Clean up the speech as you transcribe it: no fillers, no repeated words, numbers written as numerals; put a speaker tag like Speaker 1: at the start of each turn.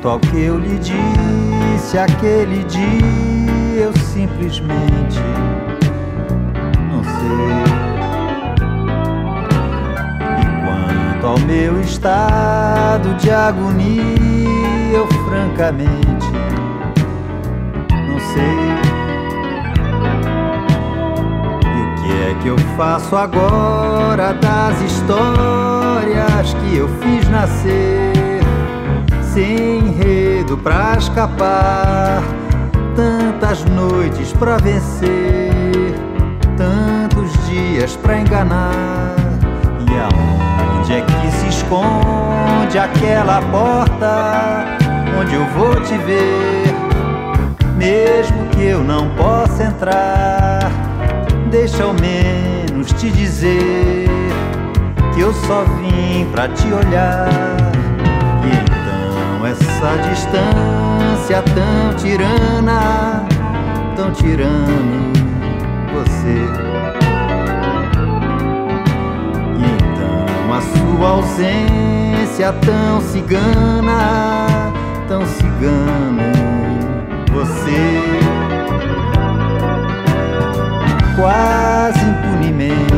Speaker 1: quanto ao que eu lhe disse aquele dia, eu simplesmente não sei. E quanto ao meu estado de agonia, eu francamente não sei. E o que é que eu faço agora das histórias que eu fiz nascer? Sem enredo pra escapar, tantas noites pra vencer, tantos dias pra enganar. E aonde é que se esconde aquela porta onde eu vou te ver? Mesmo que eu não possa entrar, deixa ao menos te dizer que eu só vim pra te olhar. E então essa distância tão tirana, tão tirano você. E então a sua ausência tão cigana, tão cigano você. Quase impunemente